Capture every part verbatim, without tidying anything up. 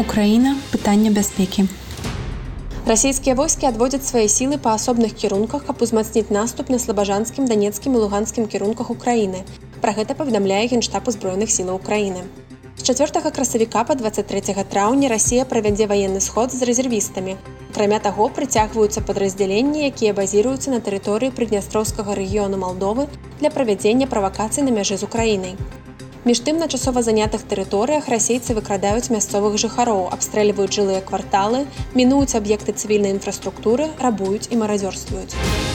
Украіна – пытанне бяспекі. Расійскія войскі адводзяць свае сілы па асобных кірунках, каб узмацніць наступ на слабажанскім, данецкім і луганскім кірунках Украіны. Пра гэта паведамляе Генштаб узброеных сілаў Украіны. З чацвёртага красавіка па дваццаць трэцяга траўня Расія правядзе ваенны сход з рэзервістамі. Акрамя таго, прыцягваюцца падраздзяленні, якія базіруюцца на тэрыторыі прыднястроўскага рэгіёну Малдовы для правядзення правакацый на мяжы з Украінай. Між тым, на часова занятых тэрыторыях расейцы выкрадаюць мясцовых жыхароў, абстрэльваюць жылыя кварталы, мінуюць аб'екты цывільнай інфраструктуры, рабуюць і маразёрствуюць.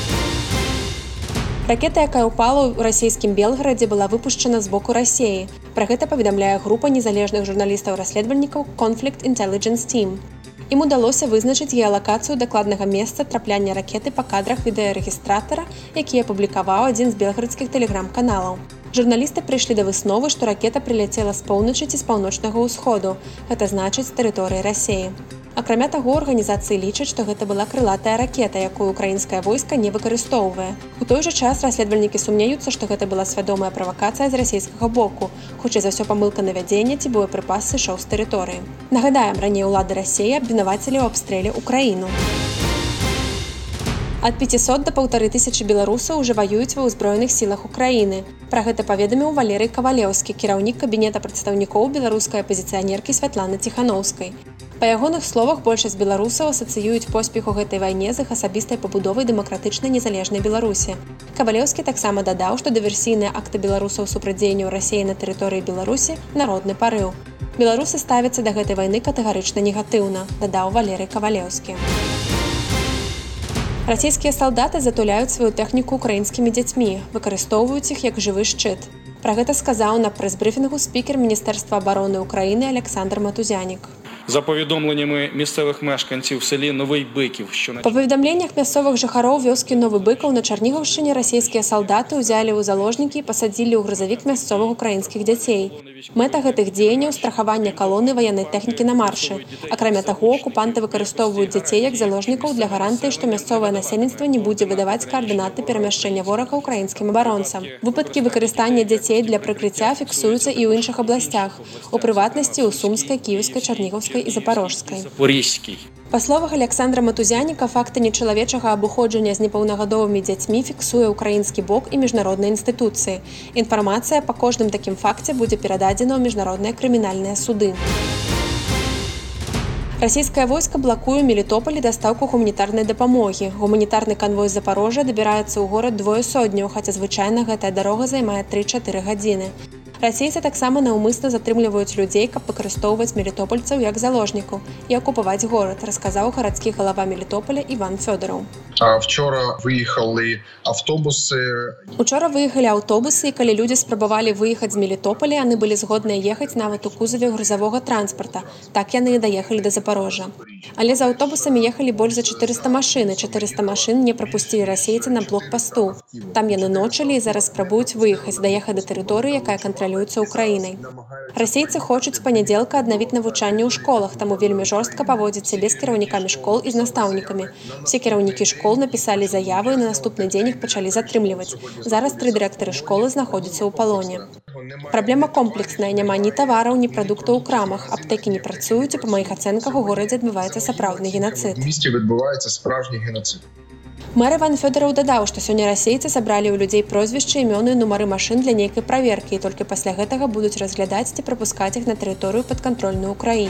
Ракета, якая ўпала ў расійскім Белгарадзе, была выпушчана з боку Расіі. Пра гэта паведамляе група незалежных журналістаў-расследавальнікаў Conflict Intelligence Team. Ім удалося вызначыць геалакацыю дакладнага месца трапляння ракеты па кадрах відэарэгістратара, які апублікаваў адзін з белгарадскіх тэлеграм-каналаў. Журналісты прыйшлі да высновы, што ракета прыляцела з поўначы ці з паўночнага ўсходу, гэта значыць з тэрыторыі Расіі. Акрамя таго, арганізацыі лічаць, што гэта была крылатая ракета, якую украінскае войска не выкарыстоўвае. У той жа час расследавальнікі сумняюцца, што гэта была свядомая правакацыя з расійскага боку, хутчэй за ўсё памылка навядзення ці боепрыпас сышоў з тэрыторыі. Нагадаем, раней улады Расіі абвінавацілі ў абстрэле Украіну. Ад пяцісот да паўтары тысячы беларусаў ужо ваююць ва ўзброеных сілах Украіны. Пра гэта паведаміў Валерый Кавалеўскі, кіраўнік кабінета прадстаўнікоў беларускай апазіцыянеркі Святланы Ціханаўскай. Па ягоных словах, большасць беларусаў асацыююць поспех у гэтай вайне з іх асабістай пабудовай дэмакратычнай незалежнай Беларусі. Кавалеўскі таксама дадаў, што дыверсійныя акты беларусаў супрацьдзеянню Расіі на тэрыторыі Беларусі народны парыў. Беларусы ставяцца да гэтай вайны катэгарычна негатыўна, дадаў Валерый Кавалеўскі. Расійскія салдаты затуляюць сваю тэхніку украінскімі дзяцьмі, выкарыстоўваюць іх як жывы шчыт. Пра гэта сказаў на прэс-брыфінгу спікер Міністэрства абароны Украіны Александр Матузянік. За повідомленнями місцевих мешканців в селі Новий Биків, що на... Па паведамленнях мясцовых жыхароў вёскі Новы Быкаў на Чарнігаўшчыне расійскія салдаты ўзялі ў заложнікі і пасадзілі ў грузавік мясцовых украінскіх дзяцей. Мэта гэтых дзеянняў – страхаванне калоны ваеннай тэхнікі на маршы. Акрамя таго, акупанты выкарыстоўваюць дзяцей як заложнікаў для гарантыі, што мясцовае насельніцтва не будзе выдаваць каардынаты перамяшчэння ворага ўкраінскім абаронцам. Выпадкі выкарыстання дзяцей для прыкрыцця фіксуюцца і ў іншых абласцях, у прыватнасці ў Сумскай, Кіеўскай, Чарнігаўскай і Запорожскай. Па словах Александра Матузяніка, факты нечалавечага абыходжання з непаўнагадовымі дзяцьмі фіксуе ўкраінскі бок і міжнародныя інстытуцыі. Інфармацыя па кожным такім факце будзе перададзена ў міжнародныя крымінальныя суды. Расійскае войска блакуе ў Мелітополі дастаўку гуманітарнай дапамогі. Гуманітарны канвой з Запарожжа дабіраецца ў горад двое сотняў, хаця звычайна гэтая дарога займае тры-чатыры гадзіны. Расейцы таксама наўмысна затрымліваюць людзей, каб выкарыстоўваць мелітопольцаў як заложнікаў і акупаваць горад, расказаў гарадскі галава Мелітополя Іван Фёдораў. Вчора виїхали автобуси. Учора выехалі аўтобусы, і калі людзі спрабавалі выехаць з Мелітополя, яны былі згодныя ехаць нават у кузаве грузавога транспарта. Так яны і даехалі да Запорожжа. Але за аўтобусамі ехалі больш за чатырыста машын, і чатырыста машын не прапусцілі расейцы на блокпасту. Там яны ночылі і зараз спрабуюць выехаць, даехаць да тэрыторыі, якая кантралюецца Украінай. Расейцы хочуць з панядзелка аднавіць навучанне ў школах, таму вельмі жорстка паводзяць сябе з кіраўнікамі школ і з настаўнікамі. Все кіраўнікі школ напісалі заявы, і на наступны дзень іх пачалі затрымліваць. Зараз тры дырэктары школы знаходзяцца ў палоне. Праблема комплексная, няма ні тавараў, ні прадуктаў у крамах. Аптэкі не працуюць, і па маіх ацэнках у горадзе адбываецца сапраўдны генацыд. У місті відбуваецца справжні генацыд. Мэр Іван Фёдораў дадаў, што сёння расейцы сабралі ў людзей прозвішчы, імёны і нумары машын для нейкай праверкі, і толькі пасля гэтага будуць разглядаць ці прапускаць іх на тэрыторыю падкантрольную Украіне.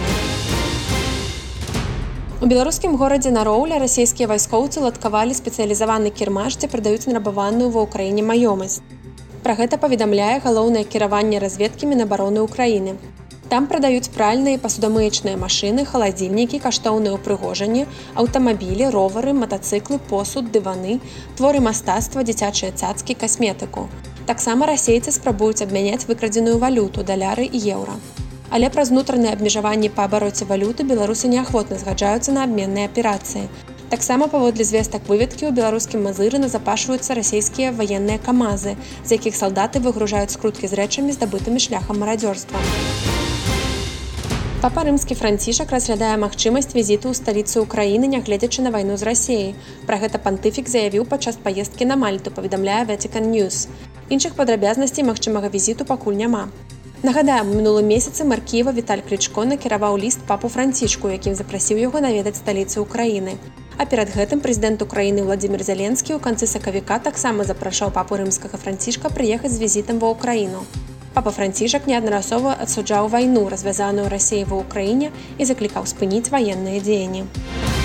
У беларускім горадзе Нароўля расійскія вайскоўцы ладкавалі спецыялізаваны кірмаш, дзе прадаюць нарабаваную ва ўкраіне маёмасць. Пра гэта паведамляе галоўнае кіраванне разведкі Мінабароны Украіны. Там прадаюць пральныя і пасудамыечныя машыны, халадзільнікі, каштоўныя ўпрыгожанні, аўтамабілі, ровары, матацыклы, посуд, дываны, творы мастацтва, дзіцячыя цацкі, касметыку. Таксама расейцы спрабуюць абмяняць выкрадзеную валюту, даляры і еўра. Але праз унутраныя абмежаванні па абароце валюты беларусы неахвотна згаджаюцца на абменныя аперацыі. Таксама паводле звестак выведкі ў беларускім Мазыры назапашваюцца расійскія ваенныя камазы, з якіх салдаты выгружаюць скруткі з рэчамі, здабытымі шляхам марадзёрства. Папа Рымскі Францішак разглядае магчымасць візіту ў сталіцу Украіны, нягледзячы на вайну з Расіяй. Пра гэта пантыфік заявіў падчас паездкі на Мальту, паведамляе Vatican News. Іншых падрабязнасцей магчымага візіту пакуль няма. Нагадаем, у мінулым месяцы мэр Кіева Віталь Клічко накіраваў ліст папу Францішку, якім запрасіў яго наведаць сталіцы ўкраіны. А перад гэтым прэзідэнт Украіны Владзімір Зеленскі ў канцы сакавіка таксама запрашаў папу рымскага Францішка прыехаць з візітам ва ўкраіну. Папа Францішак неаднаразова адсуджаў вайну, развязаную Расіяй ва ўкраіне, і заклікаў спыніць ваенныя дзеянні.